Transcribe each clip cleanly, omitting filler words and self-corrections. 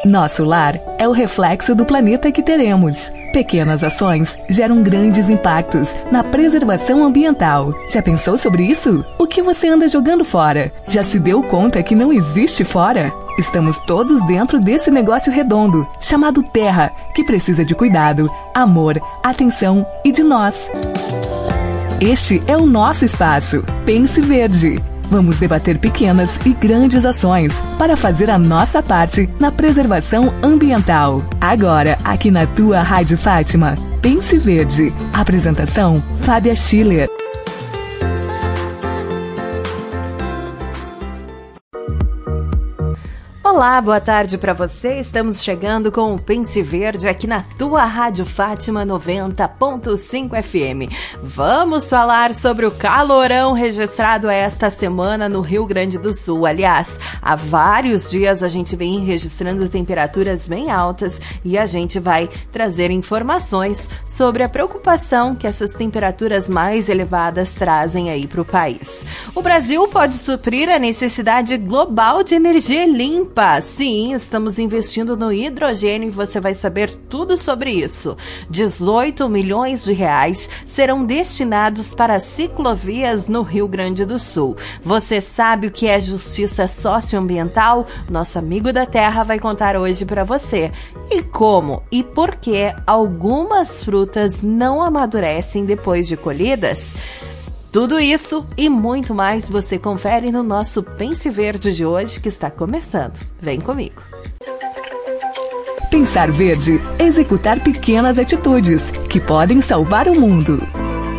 Nosso lar é o reflexo do planeta que teremos. Pequenas ações geram grandes impactos na preservação ambiental. Já pensou sobre isso? O que você anda jogando fora? Já se deu conta que não existe fora? Estamos todos dentro desse negócio redondo, chamado Terra, que precisa de cuidado, amor, atenção e de nós. Este é o nosso espaço. Pense Verde. Vamos debater pequenas e grandes ações para fazer a nossa parte na preservação ambiental. Agora, aqui na tua Rádio Fátima. Pense Verde. Apresentação, Fábia Schiller. Olá, boa tarde para você. Estamos chegando com o Pense Verde aqui na tua Rádio Fátima 90.5 FM. Vamos falar sobre o calorão registrado esta semana no Rio Grande do Sul. Aliás, há vários dias a gente vem registrando temperaturas bem altas e a gente vai trazer informações sobre a preocupação que essas temperaturas mais elevadas trazem aí para o país. O Brasil pode suprir a necessidade global de energia limpa. Sim, estamos investindo no hidrogênio e você vai saber tudo sobre isso. 18 milhões de reais serão destinados para ciclovias no Rio Grande do Sul. Você sabe o que é justiça socioambiental? Nosso amigo da terra vai contar hoje para você. E como e por que algumas frutas não amadurecem depois de colhidas? Tudo isso e muito mais você confere no nosso Pense Verde de hoje, que está começando. Vem comigo. Pensar verde, executar pequenas atitudes que podem salvar o mundo.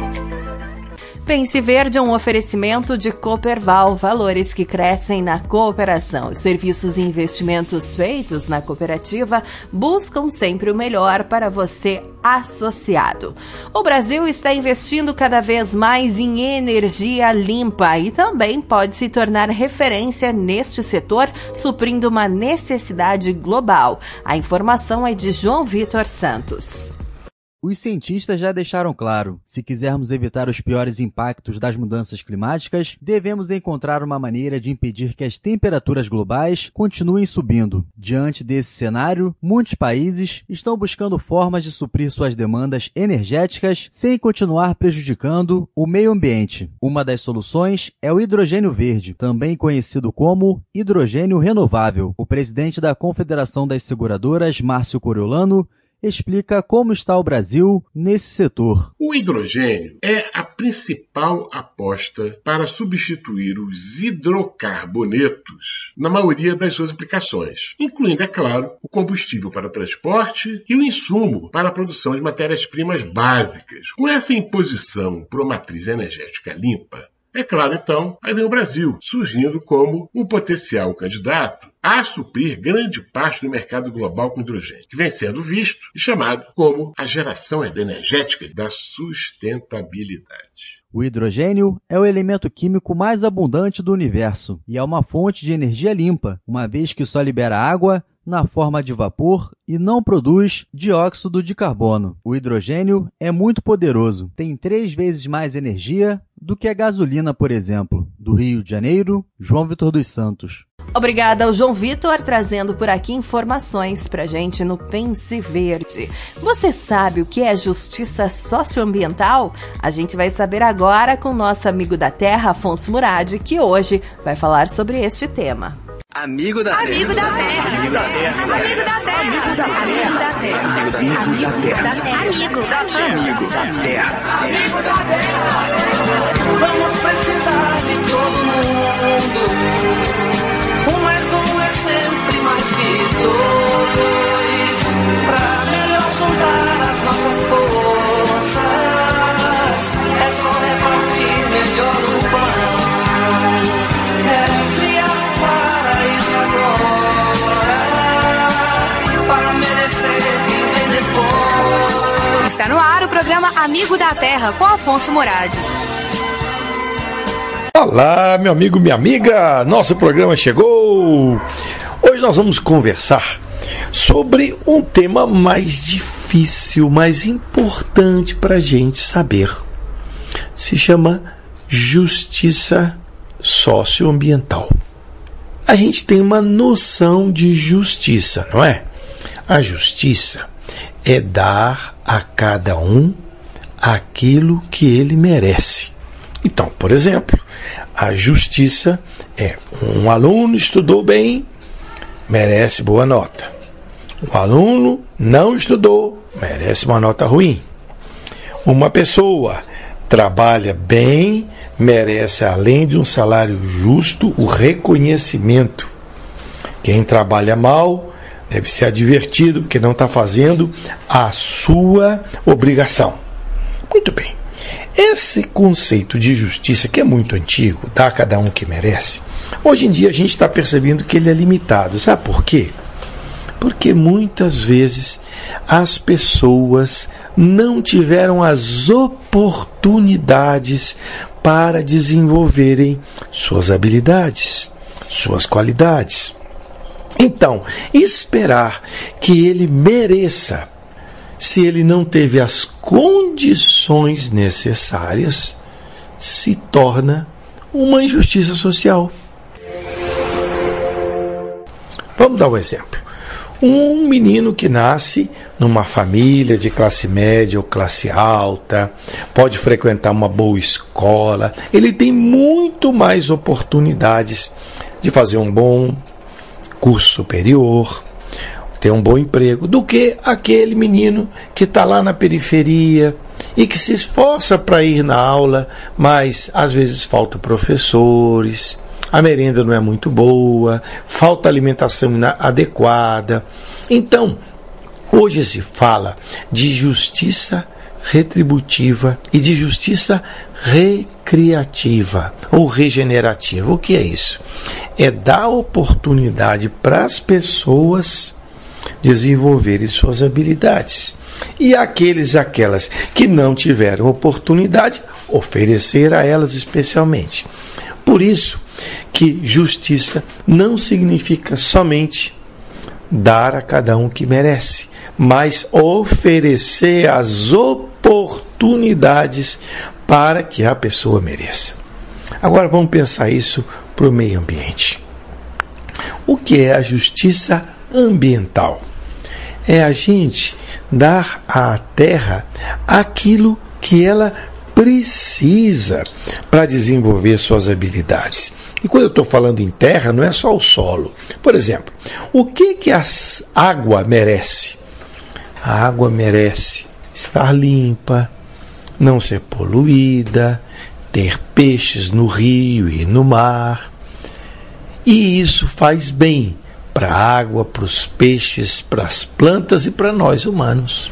Pense Verde é um oferecimento de Cooperval, valores que crescem na cooperação. Os serviços e investimentos feitos na cooperativa buscam sempre o melhor para você, associado. O Brasil está investindo cada vez mais em energia limpa e também pode se tornar referência neste setor, suprindo uma necessidade global. A informação é de João Vitor Santos. Os cientistas já deixaram claro, se quisermos evitar os piores impactos das mudanças climáticas, devemos encontrar uma maneira de impedir que as temperaturas globais continuem subindo. Diante desse cenário, muitos países estão buscando formas de suprir suas demandas energéticas sem continuar prejudicando o meio ambiente. Uma das soluções é o hidrogênio verde, também conhecido como hidrogênio renovável. O presidente da Confederação das Seguradoras, Márcio Coriolano, explica como está o Brasil nesse setor. O hidrogênio é a principal aposta para substituir os hidrocarbonetos na maioria das suas aplicações, incluindo, é claro, o combustível para transporte e o insumo para a produção de matérias-primas básicas. Com essa imposição por uma matriz energética limpa, é claro, então, aí vem o Brasil, surgindo como um potencial candidato a suprir grande parte do mercado global com hidrogênio, que vem sendo visto e chamado como a geração energética da sustentabilidade. O hidrogênio é o elemento químico mais abundante do universo e é uma fonte de energia limpa, uma vez que só libera água na forma de vapor e não produz dióxido de carbono. O hidrogênio é muito poderoso, tem 3 vezes mais energia do que a gasolina, por exemplo. Do Rio de Janeiro, João Vitor dos Santos. Obrigada ao João Vitor, trazendo por aqui informações pra gente no Pense Verde. Você sabe o que é justiça socioambiental? A gente vai saber agora com o nosso amigo da terra, Afonso Murad, que hoje vai falar sobre este tema. Amigo da terra. Amigo da terra. Amigo da terra. Amigo da terra. Amigo da terra. Amigo da terra. Amigo da terra. Amigo da terra. Amigo da terra. Vamos precisar de todo mundo. Um mais um é sempre mais que dois. Pra melhor juntar as nossas forças, é só repartir melhor o pão. É criar um paraíso agora, para merecer viver depois. Está no ar o programa Amigo da Terra, com Afonso Murad. Olá, meu amigo, minha amiga, nosso programa chegou! Hoje nós vamos conversar sobre um tema mais difícil, mais importante para a gente saber. Se chama justiça socioambiental. a gente tem uma noção de justiça, não é? A justiça é dar a cada um aquilo que ele merece. Então, por exemplo, a justiça é: um aluno estudou bem, merece boa nota. Um aluno não estudou, merece uma nota ruim. Uma pessoa trabalha bem, merece, além de um salário justo, o reconhecimento. Quem trabalha mal deve ser advertido porque não está fazendo a sua obrigação. Muito bem. Esse conceito de justiça, que é muito antigo, dá a cada um que merece, hoje em dia a gente está percebendo que ele é limitado. Sabe por quê? Porque muitas vezes as pessoas não tiveram as oportunidades para desenvolverem suas habilidades, suas qualidades. Então, esperar que ele mereça, se ele não teve as condições necessárias, se torna uma injustiça social. Vamos dar um exemplo. Um menino que nasce numa família de classe média ou classe alta, pode frequentar uma boa escola, ele tem muito mais oportunidades de fazer um bom curso superior, ter um bom emprego, do que aquele menino que está lá na periferia e que se esforça para ir na aula, mas às vezes faltam professores, a merenda não é muito boa, falta alimentação adequada. Então, hoje se fala de justiça retributiva e de justiça recreativa ou regenerativa. O que é isso? É dar oportunidade para as pessoas desenvolverem suas habilidades. E aquelas que não tiveram oportunidade, oferecer a elas especialmente. Por isso que justiça não significa somente dar a cada um que merece, mas oferecer as oportunidades para que a pessoa mereça. Agora vamos pensar isso para o meio ambiente. O que é a justiça ambiental? É a gente dar à terra aquilo que ela precisa para desenvolver suas habilidades. E quando eu estou falando em terra, não é só o solo. Por exemplo, o que a água merece? A água merece estar limpa, não ser poluída, ter peixes no rio e no mar. E isso faz bem para a água, para os peixes, para as plantas e para nós humanos.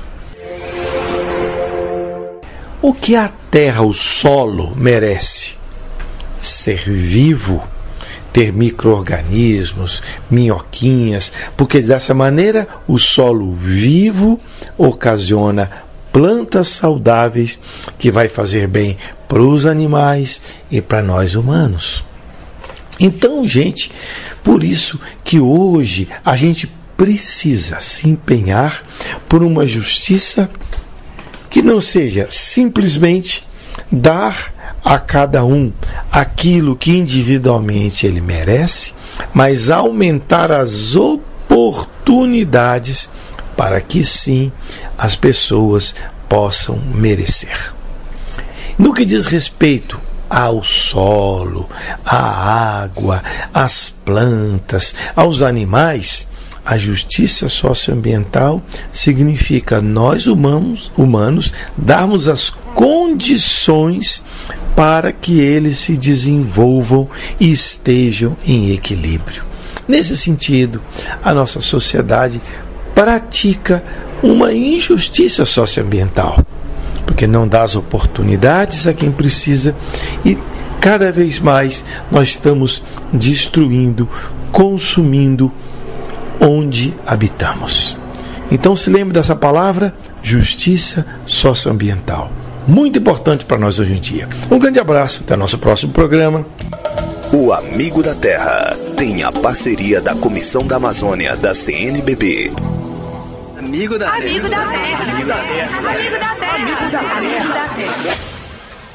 O que a terra, o solo, merece? Ser vivo, ter micro-organismos, minhoquinhas, porque dessa maneira o solo vivo ocasiona plantas saudáveis que vai fazer bem para os animais e para nós humanos. Então, gente, por isso que hoje a gente precisa se empenhar por uma justiça que não seja simplesmente dar a cada um aquilo que individualmente ele merece, mas aumentar as oportunidades para que sim as pessoas possam merecer. No que diz respeito ao solo, à água, às plantas, aos animais, a justiça socioambiental significa nós humanos darmos as condições para que eles se desenvolvam e estejam em equilíbrio. Nesse sentido, a nossa sociedade pratica uma injustiça socioambiental, porque não dá as oportunidades a quem precisa e cada vez mais nós estamos destruindo, consumindo onde habitamos. Então se lembre dessa palavra, justiça socioambiental. Muito importante para nós hoje em dia. Um grande abraço, até nosso próximo programa. O Amigo da Terra tem a parceria da Comissão da Amazônia da CNBB. Amigo da Terra. Amigo da Terra. Amigo da Terra. Amigo da Terra. Amigo da Terra.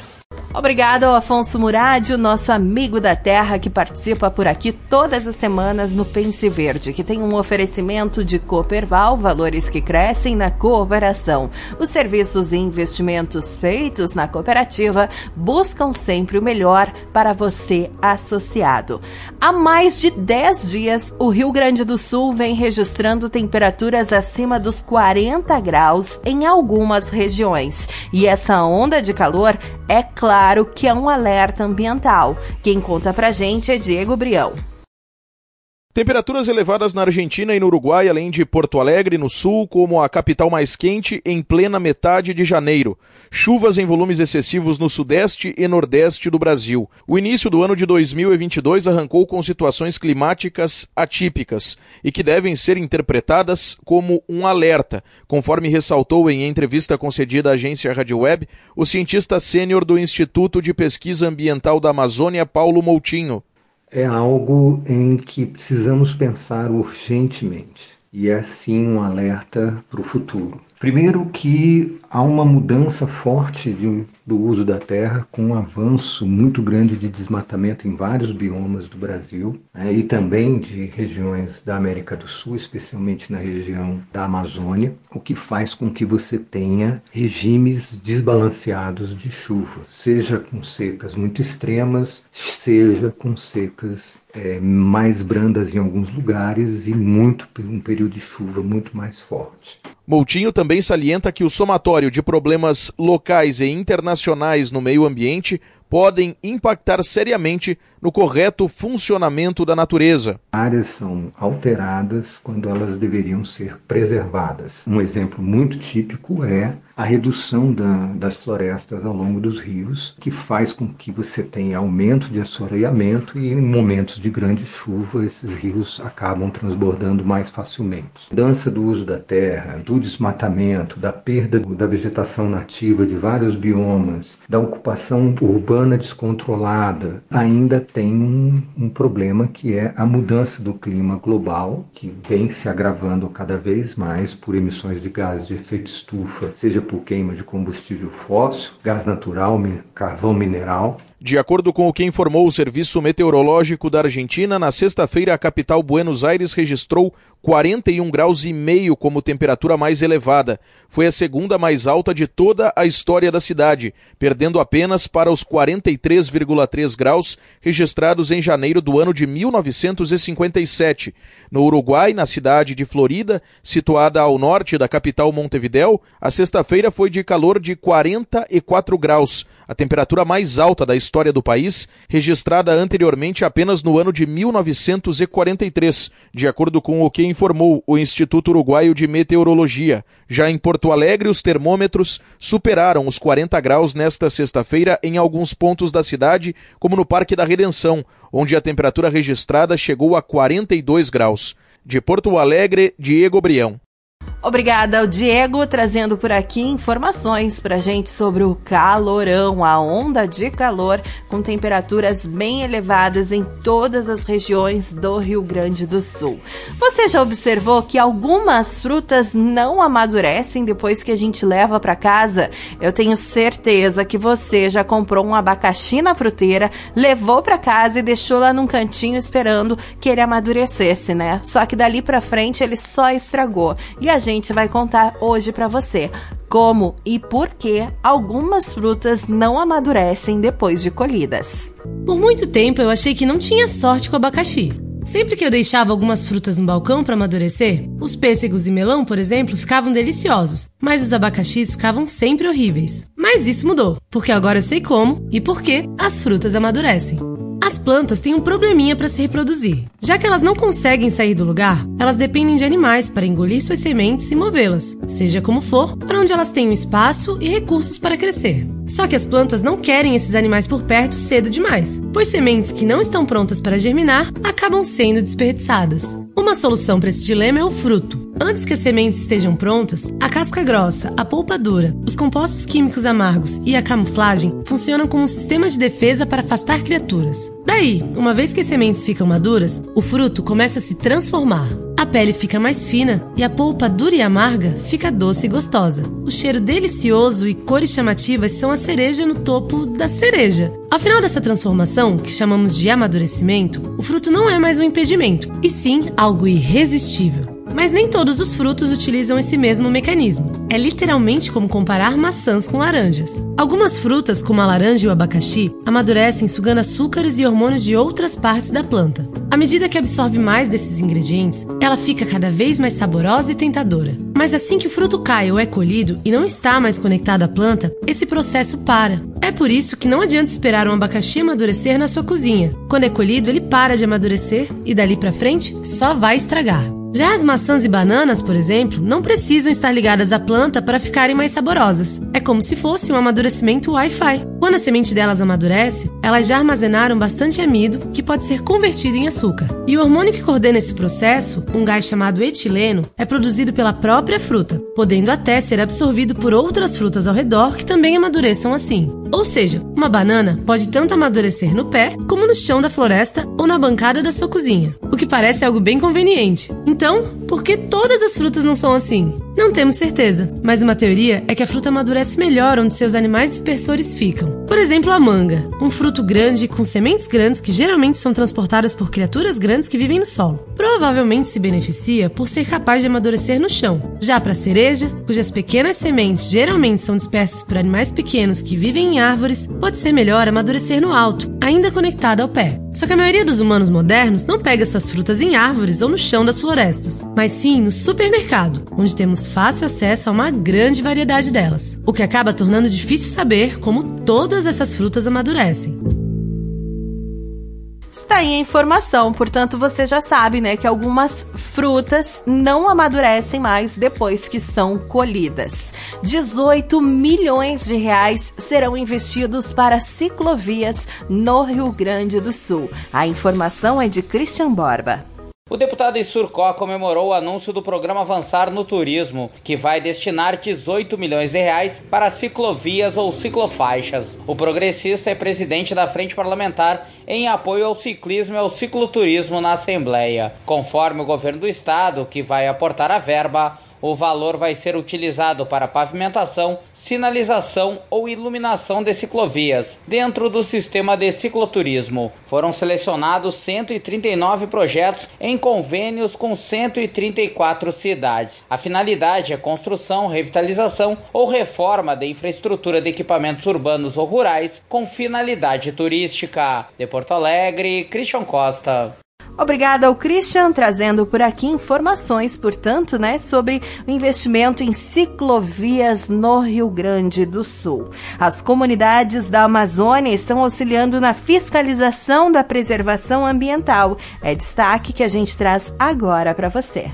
Obrigado ao Afonso Murad, o nosso amigo da terra que participa por aqui todas as semanas no Pense Verde, que tem um oferecimento de Cooperval, valores que crescem na cooperação. Os serviços e investimentos feitos na cooperativa buscam sempre o melhor para você, associado. Há mais de 10 dias, o Rio Grande do Sul vem registrando temperaturas acima dos 40 graus em algumas regiões. E essa onda de calor é claro que é um alerta ambiental. Quem conta pra gente é Diego Brião. Temperaturas elevadas na Argentina e no Uruguai, além de Porto Alegre, no sul, como a capital mais quente, em plena metade de janeiro. Chuvas em volumes excessivos no sudeste e nordeste do Brasil. O início do ano de 2022 arrancou com situações climáticas atípicas e que devem ser interpretadas como um alerta, conforme ressaltou em entrevista concedida à agência Rádio Web o cientista sênior do Instituto de Pesquisa Ambiental da Amazônia, Paulo Moutinho. É algo em que precisamos pensar urgentemente e é sim um alerta para o futuro. Primeiro que há uma mudança forte do uso da terra, com um avanço muito grande de desmatamento em vários biomas do Brasil, e também de regiões da América do Sul, especialmente na região da Amazônia, o que faz com que você tenha regimes desbalanceados de chuva, seja com secas muito extremas, seja com secas mais brandas em alguns lugares e um período de chuva muito mais forte. Moutinho também salienta que o somatório de problemas locais e internacionais no meio ambiente podem impactar seriamente no correto funcionamento da natureza. Áreas são alteradas quando elas deveriam ser preservadas. Um exemplo muito típico é a redução das florestas ao longo dos rios, que faz com que você tenha aumento de assoreamento e em momentos de grande chuva esses rios acabam transbordando mais facilmente. A mudança do uso da terra, do desmatamento, da perda da vegetação nativa de vários biomas, da ocupação urbana descontrolada, ainda tem um problema que é a mudança do clima global, que vem se agravando cada vez mais por emissões de gases de efeito estufa, seja por queima de combustível fóssil, gás natural, carvão mineral. De acordo com o que informou o Serviço Meteorológico da Argentina, na sexta-feira a capital Buenos Aires registrou 41,5 graus como temperatura mais elevada. Foi a segunda mais alta de toda a história da cidade, perdendo apenas para os 43,3 graus registrados em janeiro do ano de 1957. No Uruguai, na cidade de Florida, situada ao norte da capital Montevidéu, a sexta-feira foi de calor de 44 graus, a temperatura mais alta da história do país, registrada anteriormente apenas no ano de 1943, de acordo com o que informou o Instituto Uruguaio de Meteorologia. Já em Porto Alegre, os termômetros superaram os 40 graus nesta sexta-feira em alguns pontos da cidade, como no Parque da Redenção, onde a temperatura registrada chegou a 42 graus. De Porto Alegre, Diego Brião. Obrigada ao Diego, trazendo por aqui informações pra gente sobre o calorão, a onda de calor com temperaturas bem elevadas em todas as regiões do Rio Grande do Sul. Você já observou que algumas frutas não amadurecem depois que a gente leva pra casa? Eu tenho certeza que você já comprou um abacaxi na fruteira, levou pra casa e deixou lá num cantinho esperando que ele amadurecesse, né? Só que dali pra frente ele só estragou. E a gente vai contar hoje para você como e por que algumas frutas não amadurecem depois de colhidas. Por muito tempo eu achei que não tinha sorte com o abacaxi. Sempre que eu deixava algumas frutas no balcão para amadurecer, os pêssegos e melão, por exemplo, ficavam deliciosos, mas os abacaxis ficavam sempre horríveis. Mas isso mudou, porque agora eu sei como e por que as frutas amadurecem. As plantas têm um probleminha para se reproduzir. Já que elas não conseguem sair do lugar, elas dependem de animais para engolir suas sementes e movê-las, seja como for, para onde elas tenham espaço e recursos para crescer. Só que as plantas não querem esses animais por perto cedo demais, pois sementes que não estão prontas para germinar acabam sendo desperdiçadas. Uma solução para esse dilema é o fruto. Antes que as sementes estejam prontas, a casca grossa, a polpa dura, os compostos químicos amargos e a camuflagem funcionam como um sistema de defesa para afastar criaturas. Daí, uma vez que as sementes ficam maduras, o fruto começa a se transformar. A pele fica mais fina e a polpa dura e amarga fica doce e gostosa. O cheiro delicioso e cores chamativas são a cereja no topo da cereja. Ao final dessa transformação, que chamamos de amadurecimento, o fruto não é mais um impedimento, e sim algo irresistível. Mas nem todos os frutos utilizam esse mesmo mecanismo. É literalmente como comparar maçãs com laranjas. Algumas frutas, como a laranja e o abacaxi, amadurecem sugando açúcares e hormônios de outras partes da planta. À medida que absorve mais desses ingredientes, ela fica cada vez mais saborosa e tentadora. Mas assim que o fruto cai ou é colhido e não está mais conectado à planta, esse processo para. É por isso que não adianta esperar um abacaxi amadurecer na sua cozinha. Quando é colhido, ele para de amadurecer e dali pra frente só vai estragar. Já as maçãs e bananas, por exemplo, não precisam estar ligadas à planta para ficarem mais saborosas. É como se fosse um amadurecimento Wi-Fi. Quando a semente delas amadurece, elas já armazenaram bastante amido que pode ser convertido em açúcar. E o hormônio que coordena esse processo, um gás chamado etileno, é produzido pela própria fruta, podendo até ser absorvido por outras frutas ao redor que também amadureçam assim. Ou seja, uma banana pode tanto amadurecer no pé, como no chão da floresta ou na bancada da sua cozinha, o que parece algo bem conveniente. Então, por que todas as frutas não são assim? Não temos certeza, mas uma teoria é que a fruta amadurece melhor onde seus animais dispersores ficam. Por exemplo, a manga, um fruto grande com sementes grandes que geralmente são transportadas por criaturas grandes que vivem no solo. Provavelmente se beneficia por ser capaz de amadurecer no chão. Já para a cereja, cujas pequenas sementes geralmente são dispersas por animais pequenos que vivem em árvores, pode ser melhor amadurecer no alto, ainda conectada ao pé. Só que a maioria dos humanos modernos não pega suas frutas em árvores ou no chão das florestas, mas sim no supermercado, onde temos fácil acesso a uma grande variedade delas, o que acaba tornando difícil saber como todas essas frutas amadurecem. Está aí a informação, portanto você já sabe, né, que algumas frutas não amadurecem mais depois que são colhidas. 18 milhões de reais serão investidos para ciclovias no Rio Grande do Sul. A informação é de Christian Borba. O deputado Issurcó comemorou o anúncio do programa Avançar no Turismo, que vai destinar 18 milhões de reais para ciclovias ou ciclofaixas. O progressista é presidente da Frente Parlamentar em apoio ao ciclismo e ao cicloturismo na Assembleia. Conforme o governo do estado, que vai aportar a verba, o valor vai ser utilizado para pavimentação, sinalização ou iluminação de ciclovias dentro do sistema de cicloturismo. Foram selecionados 139 projetos em convênios com 134 cidades. A finalidade é construção, revitalização ou reforma de infraestrutura de equipamentos urbanos ou rurais com finalidade turística. De Porto Alegre, Christian Costa. Obrigada ao Christian, trazendo por aqui informações, portanto, né, sobre o investimento em ciclovias no Rio Grande do Sul. As comunidades da Amazônia estão auxiliando na fiscalização da preservação ambiental. É destaque que a gente traz agora para você.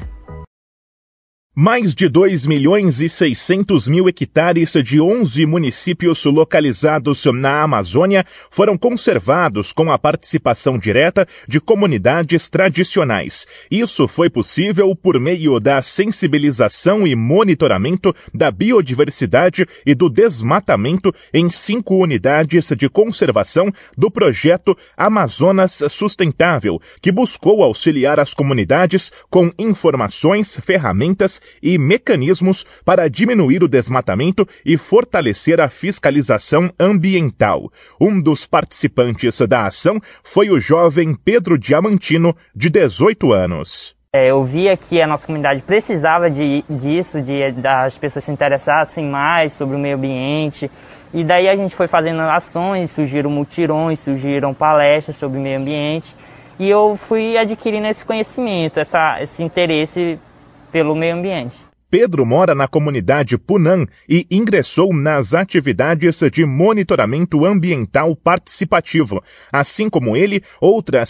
Mais de 2.600.000 hectares de 11 municípios localizados na Amazônia foram conservados com a participação direta de comunidades tradicionais. Isso foi possível por meio da sensibilização e monitoramento da biodiversidade e do desmatamento em 5 unidades de conservação do projeto Amazonas Sustentável, que buscou auxiliar as comunidades com informações, ferramentas e mecanismos para diminuir o desmatamento e fortalecer a fiscalização ambiental. Um dos participantes da ação foi o jovem Pedro Diamantino, de 18 anos. Eu via que a nossa comunidade precisava disso, das pessoas se interessassem mais sobre o meio ambiente. E daí a gente foi fazendo ações, surgiram mutirões, surgiram palestras sobre o meio ambiente. E eu fui adquirindo esse conhecimento, esse interesse pelo meio ambiente. Pedro mora na comunidade Punã e ingressou nas atividades de monitoramento ambiental participativo. Assim como ele, outras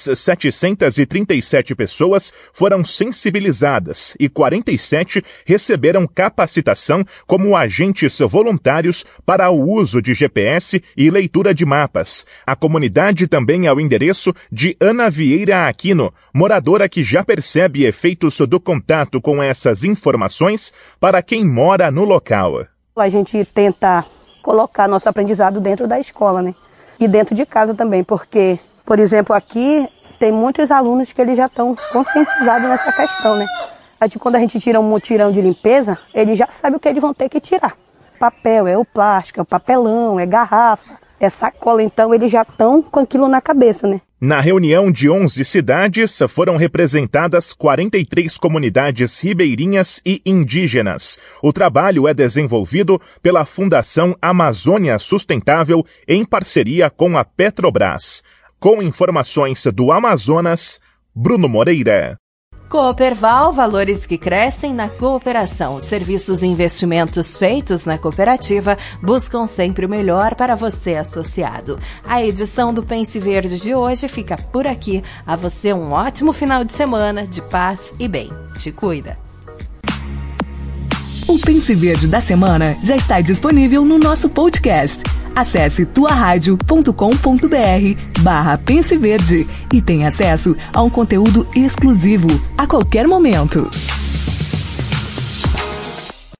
737 pessoas foram sensibilizadas e 47 receberam capacitação como agentes voluntários para o uso de GPS e leitura de mapas. A comunidade também é o endereço de Ana Vieira Aquino, moradora que já percebe efeitos do contato com essas informações para quem mora no local. A gente tenta colocar nosso aprendizado dentro da escola, né? E dentro de casa também, porque, por exemplo, aqui tem muitos alunos que eles já estão conscientizados nessa questão, né? Quando a gente tira um mutirão de limpeza, eles já sabem o que eles vão ter que tirar. Papel, é o plástico, é o papelão, é garrafa, é sacola. Então eles já estão com aquilo na cabeça, né? Na reunião de 11 cidades, foram representadas 43 comunidades ribeirinhas e indígenas. O trabalho é desenvolvido pela Fundação Amazônia Sustentável em parceria com a Petrobras. Com informações do Amazonas, Bruno Moreira. Cooperval, valores que crescem na cooperação. Serviços e investimentos feitos na cooperativa buscam sempre o melhor para você, associado. A edição do Pense Verde de hoje fica por aqui. A você um ótimo final de semana de paz e bem. Te cuida. O Pense Verde da semana já está disponível no nosso podcast. Acesse tuaradio.com.br/Pense Verde e tenha acesso a um conteúdo exclusivo a qualquer momento.